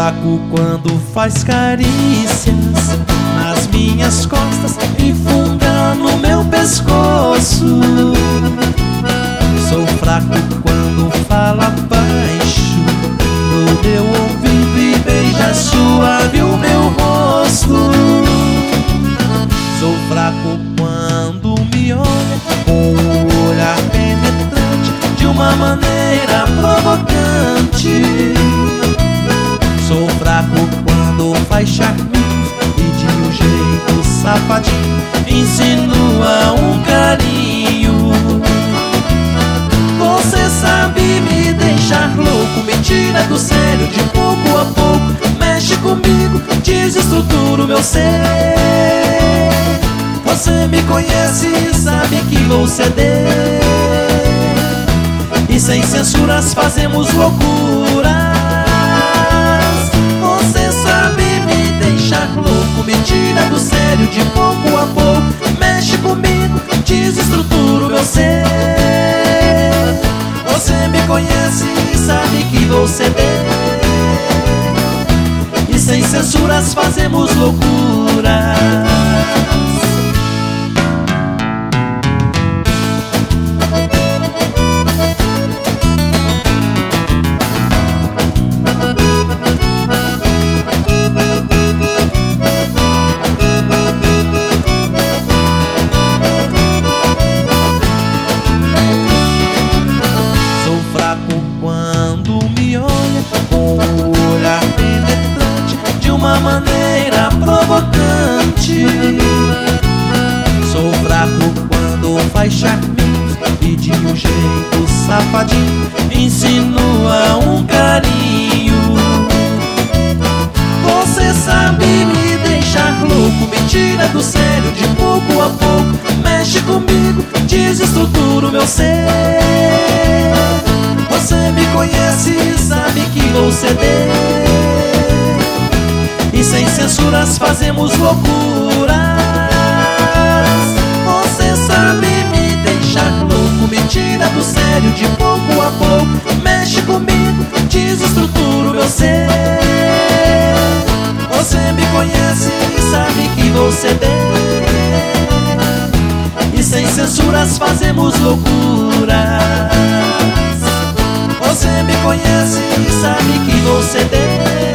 fraco quando faz carícias nas minhas costas e funga no meu pescoço. Sou fraco quando fala baixo no meu ouvido e beija suave o meu rosto. Sou fraco quando me olha com um olhar penetrante de uma maneira provocante. Sou fraco quando faz charminho e de um jeito safadinho insinua um carinho. Você sabe me deixar louco, me tira do sério de pouco a pouco, mexe comigo, desestrutura o meu ser. Você me conhece e sabe que vou ceder, e sem censuras fazemos loucuras. Você sabe me deixar louco, me tira do sério de pouco a pouco, mexe comigo, desestrutura o meu ser. Você me conhece e sabe que vou ceder, e sem censuras fazemos loucuras. Quando me olha com um olhar penetrante de uma maneira provocante. Sou fraco quando faz charminho e de um jeito safadinho insinua um carinho. Você sabe me deixar louco, me tira do sério de pouco a pouco, mexe comigo, desestrutura o meu ser. Você me conhece e sabe que vou ceder, e sem censuras fazemos loucuras. Você sabe me deixar louco, me tira do sério de pouco a pouco, mexe comigo, desestrutura o meu ser. Você me conhece e sabe que vou ceder, e sem censuras fazemos loucuras. Você me conhece e sabe que vou ceder,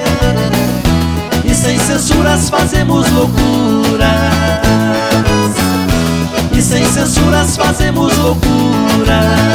e sem censuras fazemos loucuras. E sem censuras fazemos loucuras.